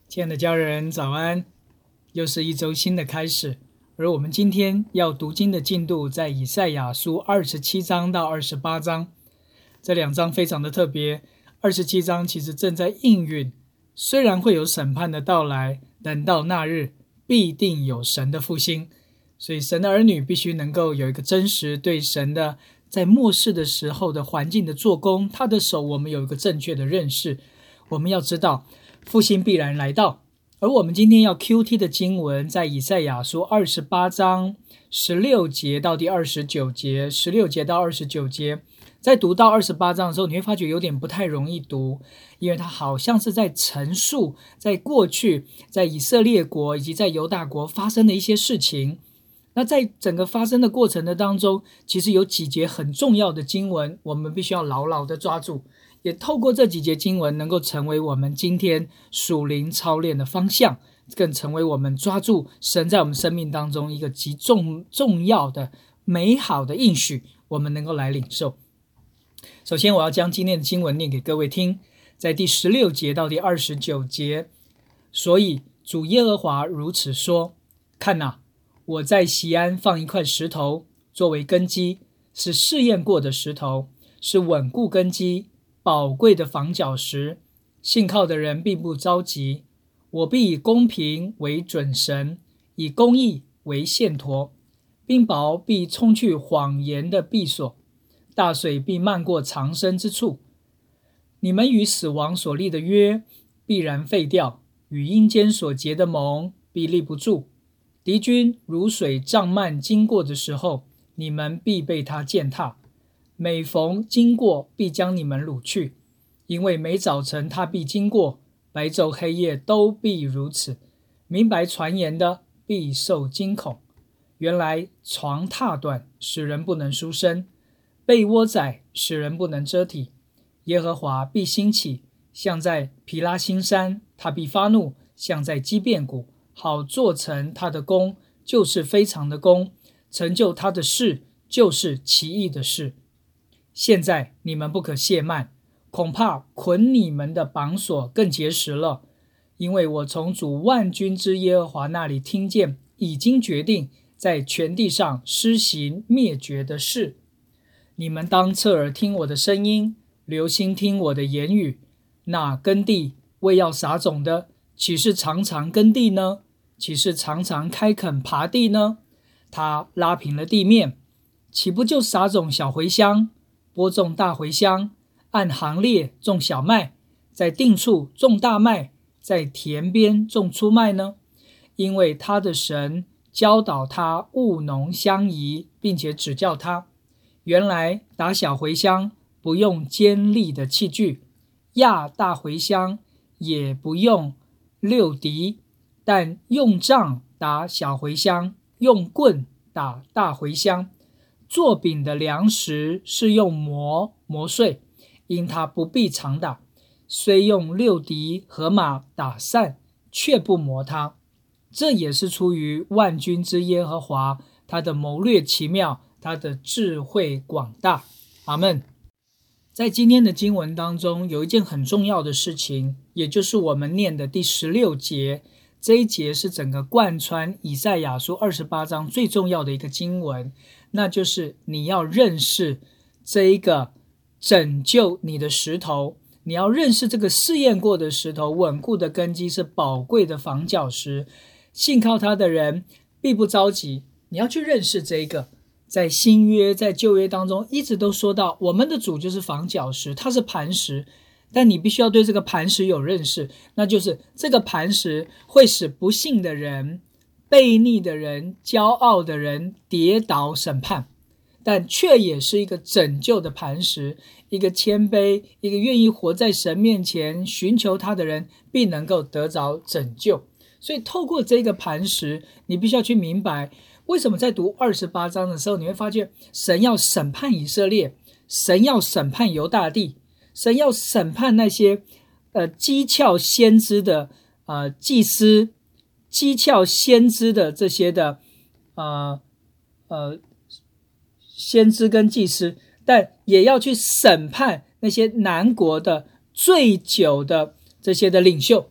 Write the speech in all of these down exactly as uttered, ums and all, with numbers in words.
亲爱的家人，早安！又是一周新的开始，而我们今天要读经的进度在以赛亚书二十七章到二十八章，这两章非常的特别。二十七章其实正在应允，虽然会有审判的到来，等到那日必定有神的复兴，所以神的儿女必须能够有一个真实对神的在末世的时候的环境的做工，他的手我们有一个正确的认识。我们要知道复兴必然来到，而我们今天要 Q T 的经文在以赛亚书二十八章十六节到第二十九节，十六节到二十九节。在读到二十八章的时候，你会发觉有点不太容易读，因为它好像是在陈述在过去在以色列国以及在犹大国发生的一些事情。那在整个发生的过程的当中，其实有几节很重要的经文，我们必须要牢牢的抓住，也透过这几节经文能够成为我们今天属灵操练的方向，更成为我们抓住神在我们生命当中一个极重重要的美好的应许，我们能够来领受。首先我要将今天的经文念给各位听，在第十六节到第二十九节。所以主耶和华如此说，看哪，我在锡安放一块石头作为根基，是试验过的石头，是稳固根基宝贵的房角石，信靠的人并不着急。我必以公平为准绳，以公义为线砣，冰雹必冲去谎言的避所，大水必漫过藏身之处。你们与死亡所立的约必然废掉，与阴间所结的盟必立不住。敌军如水涨漫经过的时候，你们必被他践踏，每逢经过必将你们掳去，因为每早晨他必经过，白昼黑夜都必如此。明白传言的必受惊恐。原来床榻短，使人不能舒身，被窝窄，使人不能遮体。耶和华必兴起，像在毗拉新山，他必发怒，像在基遍谷，好做成他的功，就是非常的功，成就他的事，就是奇异的事。现在你们不可懈慢，恐怕捆你们的绑索更结实了，因为我从主万军之耶和华那里听见，已经决定在全地上施行灭绝的事。你们当侧耳听我的声音，留心听我的言语。那耕地为要撒种的，岂是常常耕地呢？岂是常常开垦耙地呢？他拉平了地面，岂不就撒种小茴香，播种大茴香，按行列种小麦，在定处种大麦，在田边种粗麦呢？因为他的神教导他务农相宜，并且指教他。原来打小茴香不用尖利的器具，压大茴香也不用六笛，但用杖打小茴香，用棍打大茴香。做饼的粮食是用磨磨碎，因他不必常打，虽用六笛和马打散，却不磨它。这也是出于万军之耶和华，他的谋略奇妙，他的智慧广大。阿们。在今天的经文当中，有一件很重要的事情，也就是我们念的第十六节。这一节是整个贯穿以赛亚书二十八章最重要的一个经文，那就是你要认识这一个拯救你的石头，你要认识这个试验过的石头，稳固的根基是宝贵的房角石，信靠他的人必不着急。你要去认识这一个，在新约在旧约当中一直都说到，我们的主就是房角石，他是磐石，但你必须要对这个磐石有认识，那就是这个磐石会使不信的人、悖逆的人、骄傲的人跌倒审判，但却也是一个拯救的磐石，一个谦卑，一个愿意活在神面前寻求他的人必能够得着拯救。所以透过这个磐石，你必须要去明白，为什么在读二十八章的时候，你会发现神要审判以色列，神要审判犹大地，神要审判那些呃讥诮先知的呃祭司，讥诮先知的这些的呃呃先知跟祭司，但也要去审判那些南国的醉酒的这些的领袖。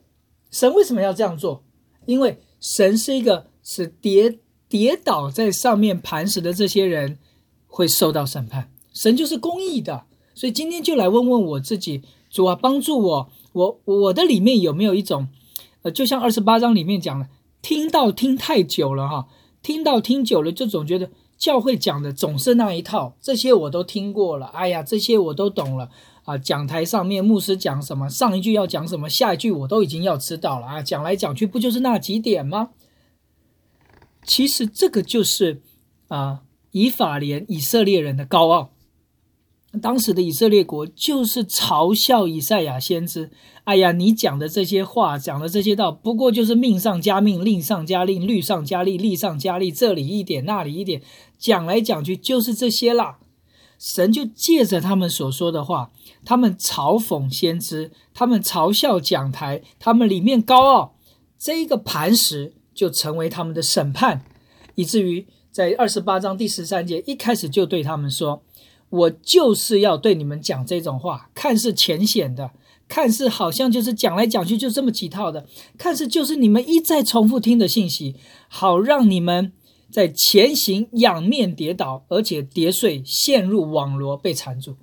神为什么要这样做？因为神是一个使跌跌倒在上面磐石的这些人会受到审判，神就是公义的。所以今天就来问问我自己，主啊，帮助我，我我的里面有没有一种呃，就像二十八章里面讲的，听到听太久了哈，听到听久了就总觉得教会讲的总是那一套，这些我都听过了，哎呀，这些我都懂了啊。讲台上面牧师讲什么，上一句要讲什么，下一句我都已经要知道了啊。讲来讲去不就是那几点吗？其实这个就是啊，以法莲以色列人的高傲。当时的以色列国就是嘲笑以赛亚先知，哎呀，你讲的这些话，讲的这些道，不过就是命上加命，令上加令，律上加律，例上加例，这里一点那里一点，讲来讲去就是这些啦。神就借着他们所说的话，他们嘲讽先知，他们嘲笑讲台，他们里面高傲，这个磐石就成为他们的审判，以至于在二十八章第十三节一开始就对他们说，我就是要对你们讲这种话，看似浅显的，看似好像就是讲来讲去就这么几套的，看似就是你们一再重复听的信息，好让你们在前行仰面跌倒，而且跌碎，陷入网罗，被缠住。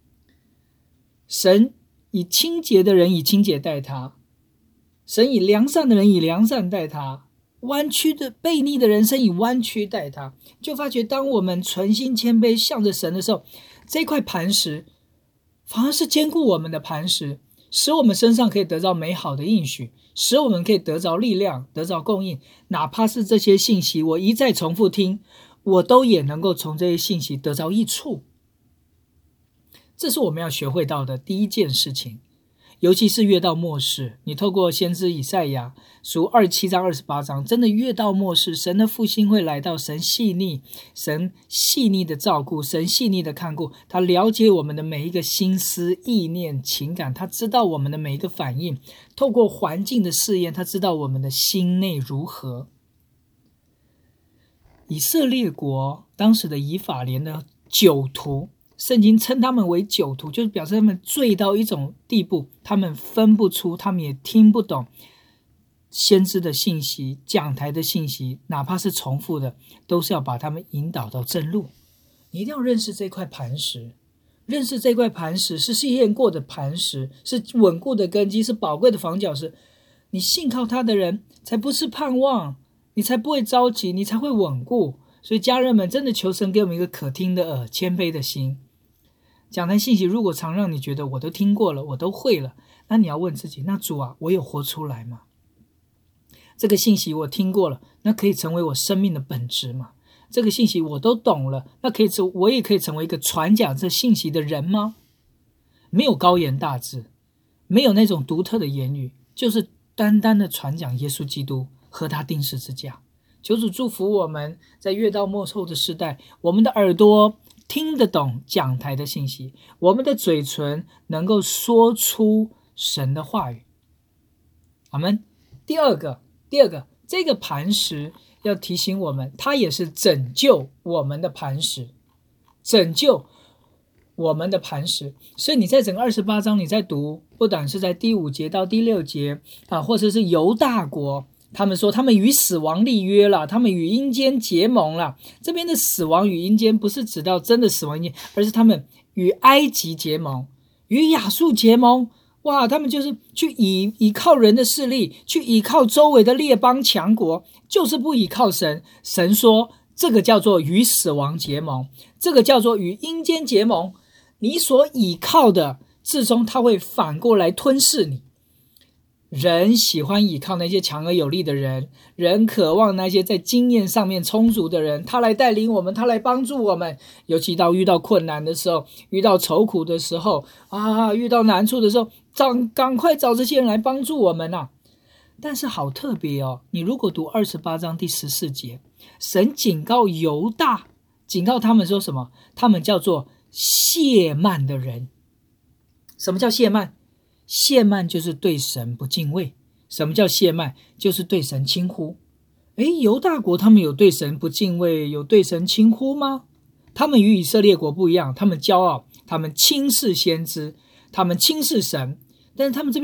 神以清洁的人以清洁待他，神以良善的人以良善待他，弯曲的悖逆的人生以弯曲待他。就发觉当我们存心谦卑向着神的时候，这块磐石反而是坚固我们的磐石，使我们身上可以得到美好的应许，使我们可以得着力量，得着供应。哪怕是这些信息我一再重复听，我都也能够从这些信息得着益处。这是我们要学会到的第一件事情。尤其是越到末世，你透过先知以赛亚书二十七章二十八章，真的越到末世，神的复兴会来到，神细腻神细腻的照顾，神细腻的看顾，他了解我们的每一个心思意念情感，他知道我们的每一个反应，透过环境的试验，他知道我们的心内如何。以色列国当时的以法莲的酒徒，圣经称他们为酒徒，就是表示他们醉到一种地步，他们分不出，他们也听不懂先知的信息，讲台的信息，哪怕是重复的，都是要把他们引导到正路。你一定要认识这块磐石，认识这块磐石是试验过的磐石，是稳固的根基，是宝贵的房角石。你信靠他的人才不是盼望，你才不会着急，你才会稳固。所以家人们，真的求神给我们一个可听的耳，谦卑的心。讲台信息如果常让你觉得我都听过了，我都会了，那你要问自己，那主啊，我有活出来吗？这个信息我听过了，那可以成为我生命的本质吗？这个信息我都懂了，那可以我也可以成为一个传讲这信息的人吗？没有高言大志，没有那种独特的言语，就是单单的传讲耶稣基督和他钉十字架。求主祝福我们在越到末后的时代，我们的耳朵听得懂讲台的信息，我们的嘴唇能够说出神的话语。阿们。第二个，第二个，这个磐石要提醒我们，它也是拯救我们的磐石，拯救我们的磐石。所以你在整个二十八章你在读，不管是在第五节到第六节啊，或者是犹大国，他们说他们与死亡立约了，他们与阴间结盟了。这边的死亡与阴间不是指到真的死亡阴间，而是他们与埃及结盟，与亚述结盟。哇，他们就是去倚倚靠人的势力，去倚靠周围的列邦强国，就是不倚靠神。神说这个叫做与死亡结盟，这个叫做与阴间结盟。你所倚靠的，最终他会反过来吞噬你。人喜欢倚靠那些强而有力的人，人渴望那些在经验上面充足的人，他来带领我们，他来帮助我们。尤其到遇到困难的时候，遇到愁苦的时候啊，遇到难处的时候，找赶快找这些人来帮助我们啊。但是好特别哦，你如果读二十八章第十四节，神警告犹大，警告他们说什么？他们叫做懈慢的人。什么叫懈慢？懈慢就是对神不敬畏。什么叫懈慢？就是对神轻忽。诶，犹大国他们有对神不敬畏，有对神轻忽吗？他们与以色列国不一样，他们骄傲，他们轻视先知，他们轻视神。但是他们这边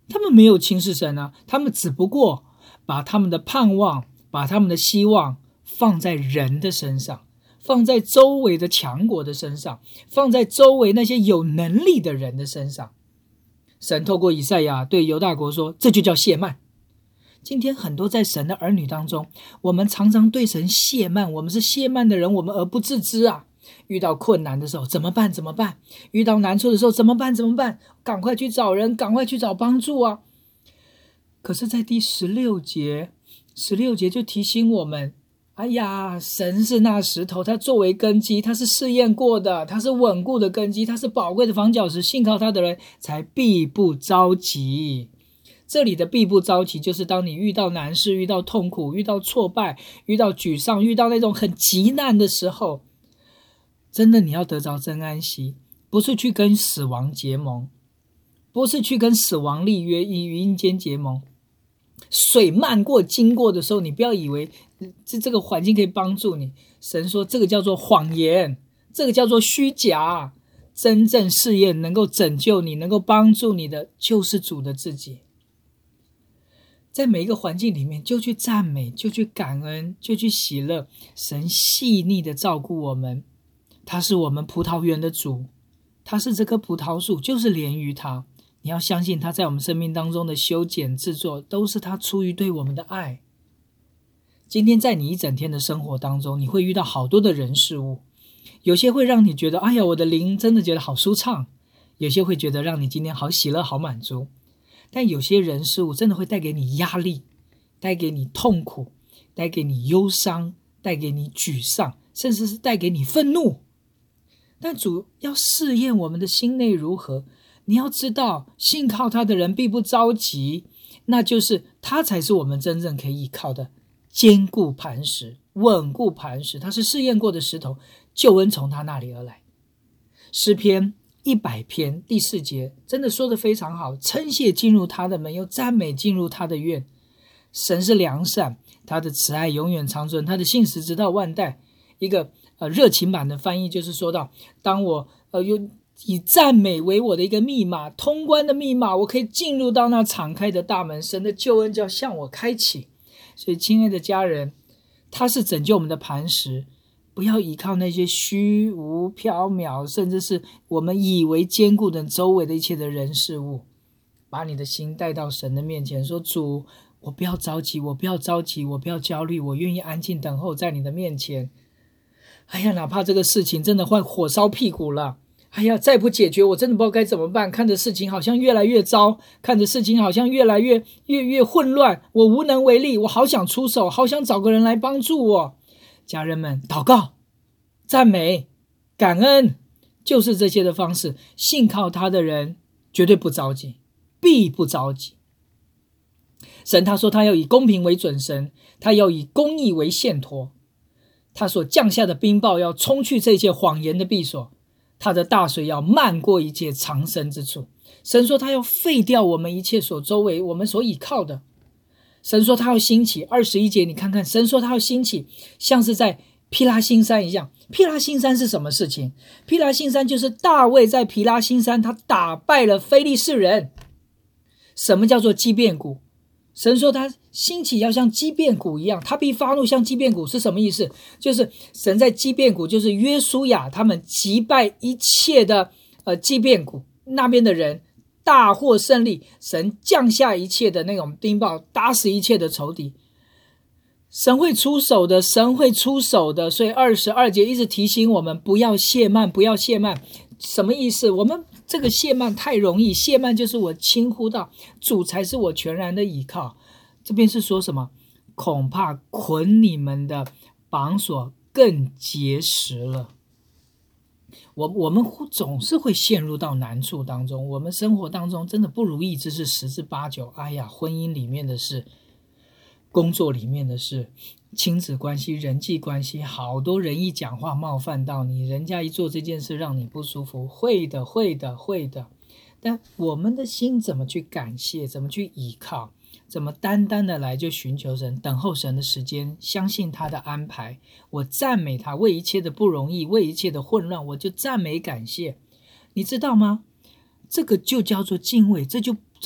他们没有轻视神啊，他们只不过把他们的盼望，把他们的希望放在人的身上，放在周围的强国的身上，放在周围那些有能力的人的身上。神透过以赛亚对犹大国说，这就叫懈慢。今天很多在神的儿女当中，我们常常对神懈慢，我们是懈慢的人，我们而不自知啊。遇到困难的时候怎么办怎么办？遇到难处的时候怎么办怎么办？赶快去找人，赶快去找帮助啊！可是在第十六节，十六节就提醒我们，哎呀，神是那石头，它作为根基，它是试验过的，它是稳固的根基，它是宝贵的防角石，信靠它的人才必不着急。这里的必不着急，就是当你遇到难事，遇到痛苦，遇到挫败，遇到沮丧，遇到那种很急难的时候，真的你要得着真安息，不是去跟死亡结盟，不是去跟死亡立约，与阴间结盟。水漫过经过的时候，你不要以为这这个环境可以帮助你。神说这个叫做谎言，这个叫做虚假。真正试验能够拯救你，能够帮助你的，就是主的自己。在每一个环境里面，就去赞美，就去感恩，就去喜乐。神细腻的照顾我们，他是我们葡萄园的主，他是这棵葡萄树，就是连于他。你要相信他在我们生命当中的修剪制作，都是他出于对我们的爱。今天在你一整天的生活当中，你会遇到好多的人事物，有些会让你觉得，哎呀，我的灵真的觉得好舒畅，有些会觉得让你今天好喜乐好满足，但有些人事物真的会带给你压力，带给你痛苦，带给你忧伤，带给你沮丧，甚至是带给你愤怒。但主要试验我们的心内如何，你要知道，信靠他的人必不着急，那就是他才是我们真正可以依靠的坚固磐石，稳固磐石，他是试验过的石头，救恩从他那里而来。诗篇一百篇第四节真的说得非常好，称谢进入他的门，又赞美进入他的院。神是良善，他的慈爱永远长存，他的信实直到万代。一个呃热情版的翻译就是说到，当我呃有以赞美为我的一个密码，通关的密码，我可以进入到那敞开的大门，神的救恩就要向我开启。所以亲爱的家人，他是拯救我们的磐石，不要依靠那些虚无缥缈，甚至是我们以为坚固的周围的一切的人事物，把你的心带到神的面前，说，主，我不要着急，我不要着急，我不要焦虑，我愿意安静等候在你的面前。哎呀，哪怕这个事情真的会火烧屁股了，哎呀，再不解决我真的不知道该怎么办，看着事情好像越来越糟，看着事情好像越来越越越混乱，我无能为力，我好想出手，好想找个人来帮助我。家人们，祷告、赞美、感恩，就是这些的方式。信靠他的人绝对不着急，必不着急。神他说他要以公平为准绳，他要以公义为线砣，他所降下的冰雹要冲去这些谎言的避所，他的大水要漫过一切藏身之处。神说他要废掉我们一切所周围我们所倚靠的。神说他要兴起，二十一节你看看，神说他要兴起，像是在毗拉辛山一样。毗拉辛山是什么事情？毗拉辛山就是大卫在毗拉辛山他打败了非利士人。什么叫做基遍谷？神说他兴起要像基遍谷一样，他必发怒像基遍谷是什么意思？就是神在基遍谷，就是约书亚他们击败一切的呃基遍谷那边的人，大获胜利，神降下一切的那种冰雹，打死一切的仇敌。神会出手的，神会出手的。所以二十二节一直提醒我们不要懈慢，不要懈慢。什么意思？我们这个懈慢太容易，懈慢就是我轻忽到主才是我全然的依靠。这边是说什么？恐怕捆你们的绑索更结实了。我我们总是会陷入到难处当中，我们生活当中真的不如意之事十之八九。哎呀，婚姻里面的事，工作里面的事，亲子关系、人际关系，好多人一讲话冒犯到你，人家一做这件事让你不舒服，会的会的会的。但我们的心怎么去感谢，怎么去依靠，怎么单单的来就寻求神，等候神的时间，相信他的安排，我赞美他，为一切的不容易，为一切的混乱，我就赞美感谢。你知道吗？这个就叫做敬畏，这就这就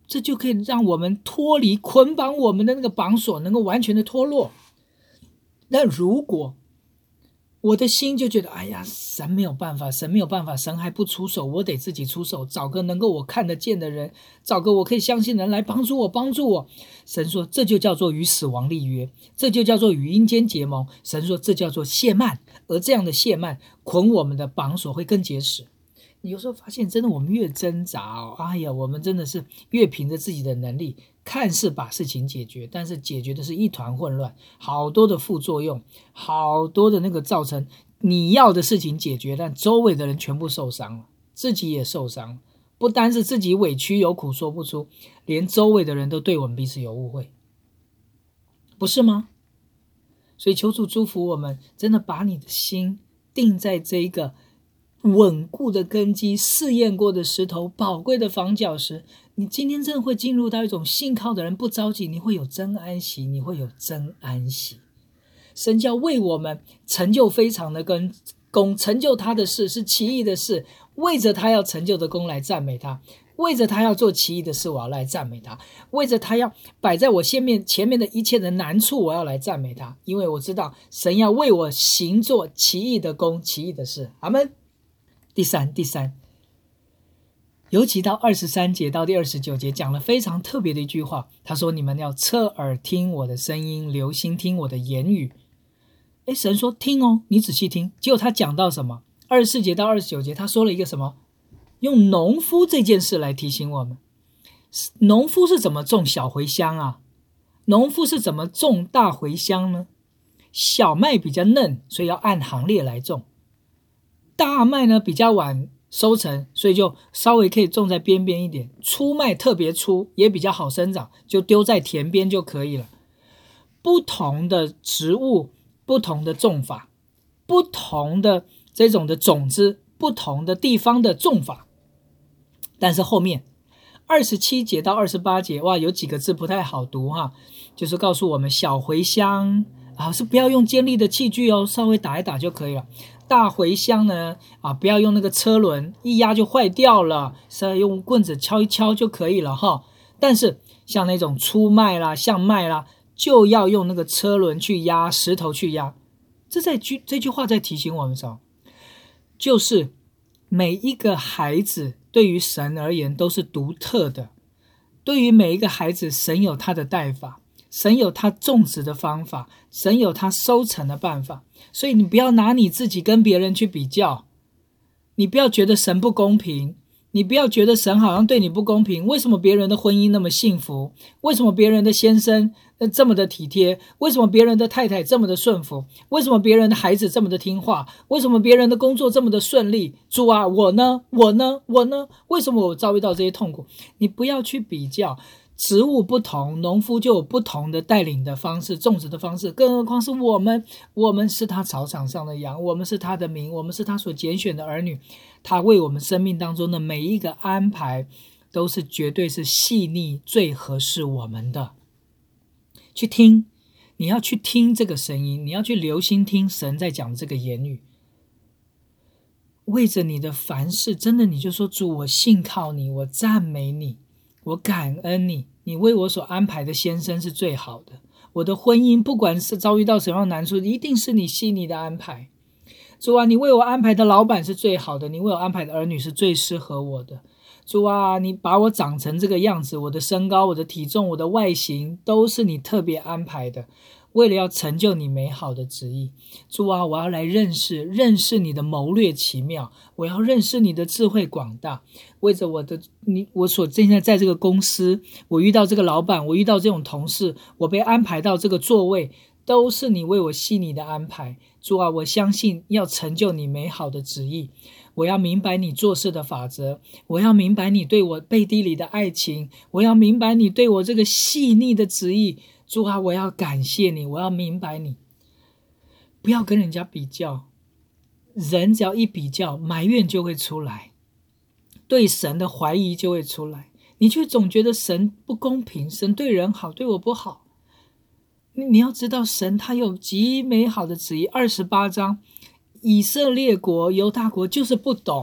这就可以让我们脱离捆绑我们的那个绑索，能够完全的脱落。那如果我的心就觉得，哎呀，神没有办法，神没有办法，神还不出手，我得自己出手，找个能够我看得见的人，找个我可以相信的人来帮助我，帮助我。神说，这就叫做与死亡立约，这就叫做与阴间结盟。神说，这叫做懈慢，而这样的懈慢捆我们的绑索会更结实。你有时候发现，真的我们越挣扎哦，哎呀，我们真的是越凭着自己的能力，看似把事情解决，但是解决的是一团混乱，好多的副作用，好多的那个造成你要的事情解决，但周围的人全部受伤了，自己也受伤了，不单是自己委屈有苦说不出，连周围的人都对我们彼此有误会，不是吗？所以求主祝福我们，真的把你的心定在这一个稳固的根基，试验过的石头，宝贵的房角石，你今天真的会进入到一种信靠的人，不着急，你会有真安息，你会有真安息。神要为我们成就非常的跟功，成就他的事是奇异的事，为着他要成就的功来赞美他，为着他要做奇异的事，我要来赞美他，为着他要摆在我前面前面的一切的难处，我要来赞美他，因为我知道神要为我行做奇异的功，奇异的事。阿们。第三，第三，尤其到二十三节到第二十九节讲了非常特别的一句话，他说你们要侧耳听我的声音，留心听我的言语。诶，神说听哦，你仔细听。结果他讲到什么？二十四节到二十九节他说了一个什么？用农夫这件事来提醒我们，农夫是怎么种小茴香啊？农夫是怎么种大茴香呢？小麦比较嫩，所以要按行列来种，大麦呢比较晚收成，所以就稍微可以种在边边一点，粗麦特别粗也比较好生长，就丢在田边就可以了。不同的植物，不同的种法，不同的这种的种子，不同的地方的种法。但是后面二十七节到二十八节，哇，有几个字不太好读哈，就是告诉我们小茴香啊是不要用尖利的器具哦，稍微打一打就可以了。大茴香呢啊，不要用那个车轮，一压就坏掉了，是用棍子敲一敲就可以了哈。但是像那种粗麦啦、像麦啦，就要用那个车轮去压，石头去压。这在句这句话在提醒我们什么？就是每一个孩子对于神而言都是独特的，对于每一个孩子，神有他的带法，神有他种植的方法，神有他收成的办法。所以你不要拿你自己跟别人去比较，你不要觉得神不公平，你不要觉得神好像对你不公平。为什么别人的婚姻那么幸福？为什么别人的先生这么的体贴？为什么别人的太太这么的顺服？为什么别人的孩子这么的听话？为什么别人的工作这么的顺利？主啊，我呢？我呢？我呢？为什么我遭遇到这些痛苦？你不要去比较。植物不同，农夫就有不同的带领的方式，种植的方式，更何况是我们，我们是他草场上的羊，我们是他的民，我们是他所拣选的儿女，他为我们生命当中的每一个安排都是绝对是细腻最合适我们的。去听，你要去听这个声音，你要去留心听神在讲这个言语，为着你的凡事，真的你就说主，我信靠你，我赞美你，我感恩你，你为我所安排的先生是最好的，我的婚姻不管是遭遇到什么样的难处，一定是你细腻的安排。主啊，你为我安排的老板是最好的，你为我安排的儿女是最适合我的。主啊，你把我长成这个样子，我的身高，我的体重，我的外形都是你特别安排的，为了要成就你美好的旨意。主啊，我要来认识认识你的谋略奇妙，我要认识你的智慧广大。为着我的你，我所现在在这个公司，我遇到这个老板，我遇到这种同事，我被安排到这个座位，都是你为我细腻的安排。主啊，我相信要成就你美好的旨意，我要明白你做事的法则，我要明白你对我背地里的爱情，我要明白你对我这个细腻的旨意。主啊，我要感谢你，我要明白你。不要跟人家比较，人只要一比较，埋怨就会出来，对神的怀疑就会出来，你却总觉得神不公平，神对人好，对我不好。你要知道神他有极美好的旨意。二十八章以色列国犹大国就是不懂，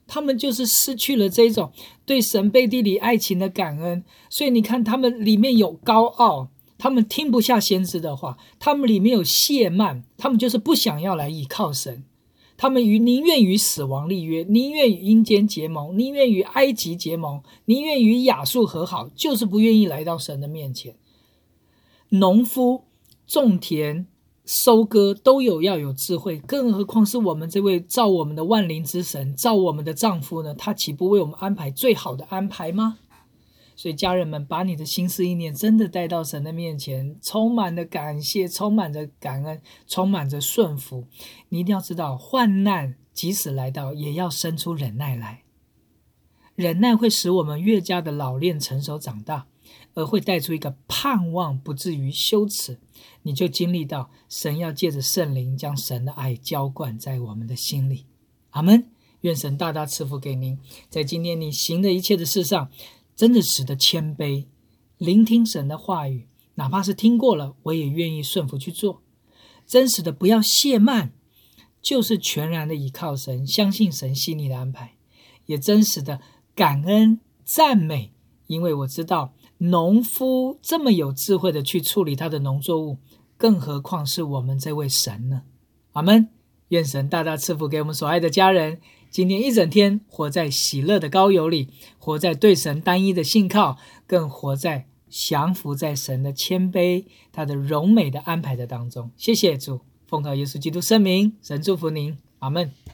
他们就是失去了这种对神背地里爱情的感恩。所以你看，他们里面有高傲，他们听不下先知的话，他们里面有懈慢，他们就是不想要来倚靠神，他们与宁愿与死亡立约，宁愿与阴间结盟，宁愿与埃及结盟，宁愿与亚述和好，就是不愿意来到神的面前。农夫种田收割都有要有智慧，更何况是我们这位造我们的万灵之神，造我们的丈夫呢？他岂不为我们安排最好的安排吗？所以家人们，把你的心思意念真的带到神的面前，充满了感谢，充满着感恩，充满着顺服。你一定要知道，患难即使来到，也要生出忍耐来。忍耐会使我们越加的老练成熟长大，而会带出一个盼望，不至于羞耻。你就经历到神要借着圣灵将神的爱浇灌在我们的心里。阿们。愿神大大赐福给您，在今天你行的一切的事上，真的使得谦卑，聆听神的话语，哪怕是听过了，我也愿意顺服去做。真实的不要懈慢，就是全然的倚靠神，相信神细腻的安排，也真实的感恩赞美，因为我知道农夫这么有智慧的去处理他的农作物，更何况是我们这位神呢？阿们。愿神大大赐福给我们所爱的家人，今天一整天活在喜乐的膏油里，活在对神单一的信靠，更活在降服在神的谦卑，他的荣美的安排的当中。谢谢主，奉靠耶稣基督圣名，神祝福您，阿们。